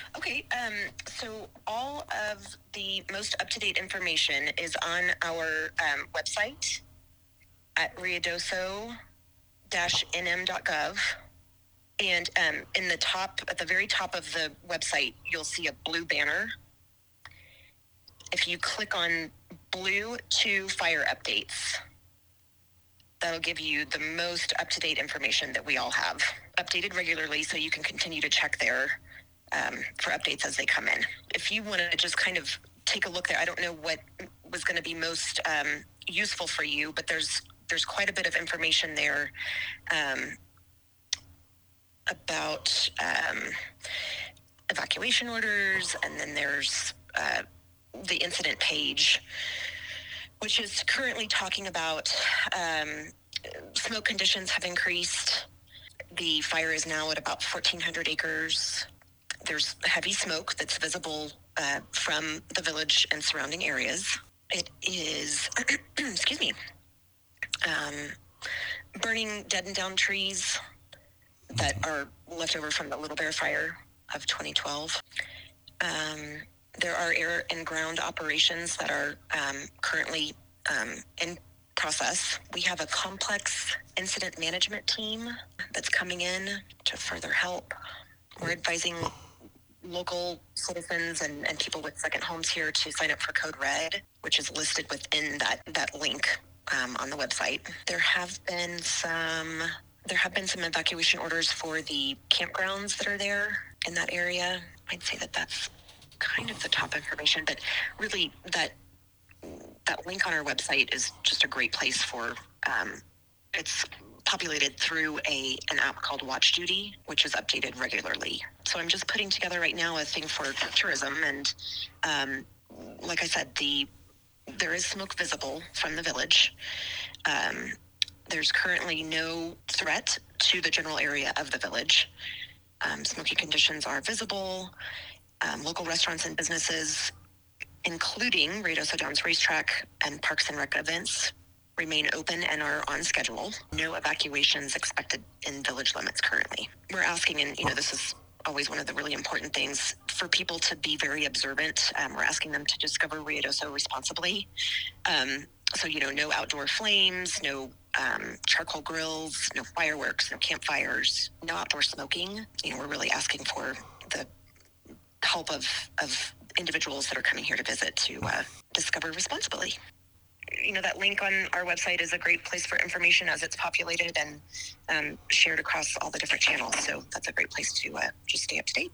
Okay, so all of the most up-to-date information is on our website at ruidoso-nm.gov. And at the very top of the website, you'll see a blue banner. If you click on blue to fire updates, that'll give you the most up-to-date information that we all have, updated regularly, so you can continue to check there for updates as they come in. If you want to just kind of take a look there, I don't know what was going to be most useful for you, but there's quite a bit of information there about evacuation orders, and then there's the incident page, which is currently talking about smoke conditions have increased. The fire is now at about 1,400 acres. There's heavy smoke that's visible from the village and surrounding areas. It is, excuse me, burning dead and down trees that are left over from the Little Bear Fire of 2012. There are air and ground operations that are currently in process. We have a complex incident management team that's coming in to further help. We're advising local citizens and people with second homes here to sign up for Code Red, which is listed within that link on the website. There have been some evacuation orders for the campgrounds that are there in that area. I'd say that that's kind of the top information, but really that link on our website is just a great place for it's populated through an app called Watch Duty, which is updated regularly. So I'm just putting together right now a thing for tourism, and like I said, there is smoke visible from the village. There's currently no threat to the general area of the village. Smoky conditions are visible. Local restaurants and businesses, including Ruidoso Downs Racetrack and Parks and Rec events, remain open and are on schedule. No evacuations expected in village limits currently. We're asking, and this is always one of the really important things, for people to be very observant. We're asking them to discover Ruidoso responsibly. So, no outdoor flames, no charcoal grills, no fireworks, no campfires, no outdoor smoking. We're really asking for the help of individuals that are coming here to visit to discover responsibly. That link on our website is a great place for information as it's populated and shared across all the different channels. So that's a great place to just stay up to date.